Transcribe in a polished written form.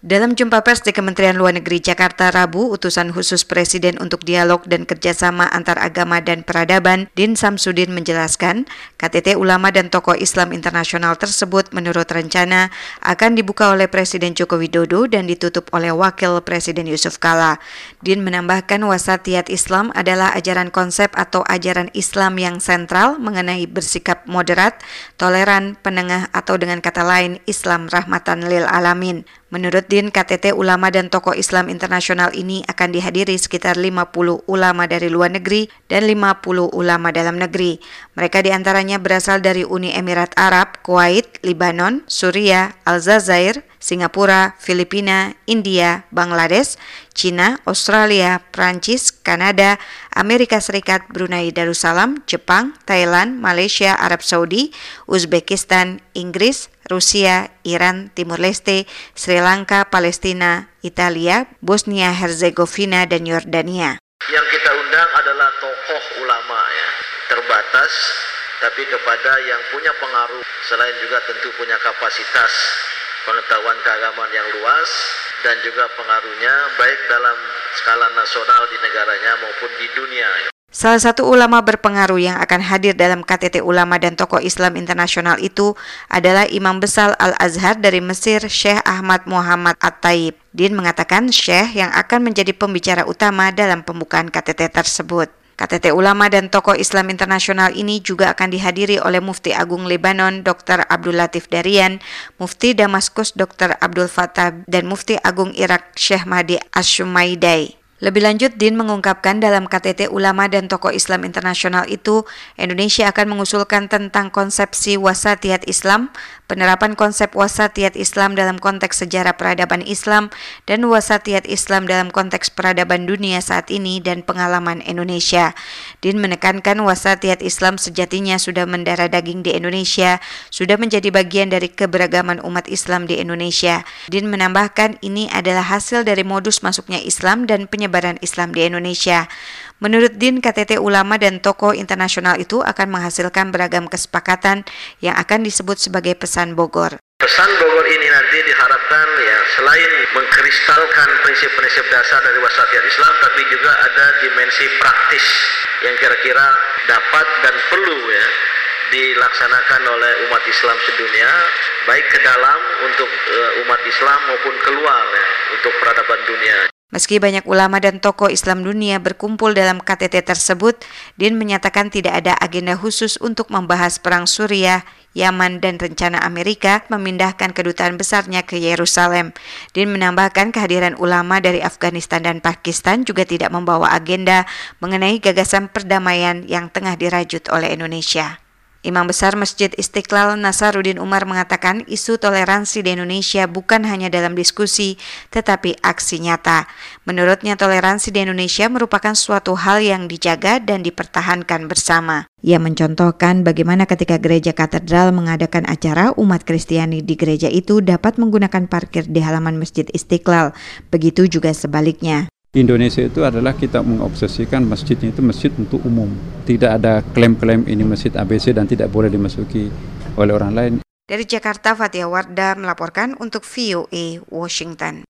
Dalam jumpa pers di Kementerian Luar Negeri Jakarta Rabu, utusan khusus Presiden untuk Dialog dan Kerjasama Antar Agama dan Peradaban, Din Samsudin menjelaskan, KTT Ulama dan Tokoh Islam Internasional tersebut menurut rencana akan dibuka oleh Presiden Joko Widodo dan ditutup oleh Wakil Presiden Yusuf Kala. Din menambahkan wasatiyat Islam adalah ajaran konsep atau ajaran Islam yang sentral mengenai bersikap moderat, toleran, penengah atau dengan kata lain Islam rahmatan lil alamin. Menurut Din, KTT Ulama dan Tokoh Islam Internasional ini akan dihadiri sekitar 50 ulama dari luar negeri dan 50 ulama dalam negeri. Mereka diantaranya berasal dari Uni Emirat Arab, Kuwait, Libanon, Suriah, Aljazair, Singapura, Filipina, India, Bangladesh, Cina, Australia, Prancis, Kanada, Amerika Serikat, Brunei Darussalam, Jepang, Thailand, Malaysia, Arab Saudi, Uzbekistan, Inggris, Rusia, Iran, Timur Leste, Sri Lanka, Palestina, Italia, Bosnia Herzegovina, dan Yordania. Yang kita undang adalah tokoh ulama ya, terbatas, tapi kepada yang punya pengaruh, selain juga tentu punya kapasitas pengetahuan keagamaan yang luas dan juga pengaruhnya baik dalam skala nasional di negaranya maupun di dunia. Salah satu ulama berpengaruh yang akan hadir dalam KTT Ulama dan Tokoh Islam Internasional itu adalah Imam Besar Al-Azhar dari Mesir, Syekh Ahmad Muhammad At-Taib. Din mengatakan Syekh yang akan menjadi pembicara utama dalam pembukaan KTT tersebut. KTT Ulama dan Tokoh Islam Internasional ini juga akan dihadiri oleh Mufti Agung Lebanon Dr. Abdul Latif Darian, Mufti Damaskus Dr. Abdul Fattah, dan Mufti Agung Irak Syekh Mahdi Ash-Shumaidai. Lebih lanjut, Din mengungkapkan dalam KTT Ulama dan Tokoh Islam Internasional itu, Indonesia akan mengusulkan tentang konsepsi wasatiyat Islam, penerapan konsep wasatiyat Islam dalam konteks sejarah peradaban Islam, dan wasatiyat Islam dalam konteks peradaban dunia saat ini dan pengalaman Indonesia. Din menekankan wasatiyat Islam sejatinya sudah mendarah daging di Indonesia, sudah menjadi bagian dari keberagaman umat Islam di Indonesia. Din menambahkan ini adalah hasil dari modus masuknya Islam dan penyebaran Islam di Indonesia. Menurut Din, KTT Ulama dan Tokoh Internasional itu akan menghasilkan beragam kesepakatan yang akan disebut sebagai pesan Bogor. Pesan Bogor ini nanti diharapkan ya selain mengkristalkan prinsip-prinsip dasar dari wasatiyat Islam, tapi juga ada dimensi praktis yang kira-kira dapat dan perlu ya dilaksanakan oleh umat Islam sedunia, baik ke dalam untuk umat Islam maupun keluar ya, untuk peradaban dunia. Meski banyak ulama dan tokoh Islam dunia berkumpul dalam KTT tersebut, Din menyatakan tidak ada agenda khusus untuk membahas perang Suriah, Yaman, dan rencana Amerika memindahkan kedutaan besarnya ke Yerusalem. Din menambahkan kehadiran ulama dari Afghanistan dan Pakistan juga tidak membawa agenda mengenai gagasan perdamaian yang tengah dirajut oleh Indonesia. Imam Besar Masjid Istiqlal Nasaruddin Umar mengatakan isu toleransi di Indonesia bukan hanya dalam diskusi, tetapi aksi nyata. Menurutnya toleransi di Indonesia merupakan suatu hal yang dijaga dan dipertahankan bersama. Ia mencontohkan bagaimana ketika gereja katedral mengadakan acara, umat Kristiani di gereja itu dapat menggunakan parkir di halaman Masjid Istiqlal. Begitu juga sebaliknya. Indonesia itu adalah kita mengobsesikan masjidnya itu masjid untuk umum. Tidak ada klaim-klaim ini masjid ABC dan tidak boleh dimasuki oleh orang lain. Dari Jakarta, Fathia Wardah melaporkan untuk VOA Washington.